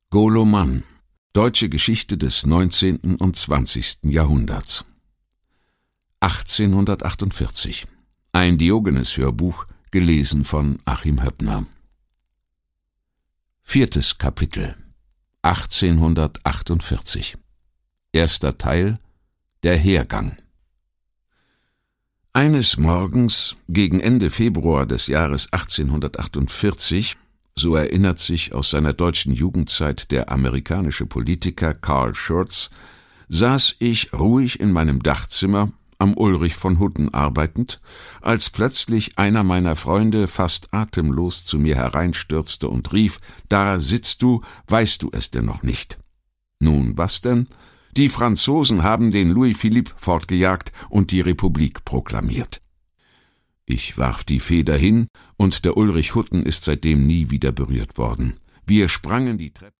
Golo Mann. Deutsche Geschichte des 19. und 20. Jahrhunderts. 1848. Ein Diogenes-Hörbuch, gelesen von Achim Höppner. 4. Kapitel. 1848. 1. Teil. Der Hergang. Eines Morgens, gegen Ende Februar des Jahres 1848, so erinnert sich aus seiner deutschen Jugendzeit der amerikanische Politiker Carl Schurz, saß ich ruhig in meinem Dachzimmer, am Ulrich von Hutten arbeitend, als plötzlich einer meiner Freunde fast atemlos zu mir hereinstürzte und rief: »Da sitzt du, weißt du es denn noch nicht?« »Nun, was denn?« »Die Franzosen haben den Louis-Philippe fortgejagt und die Republik proklamiert.« Ich warf die Feder hin, und der Ulrich Hutten ist seitdem nie wieder berührt worden. Wir sprangen die Treppe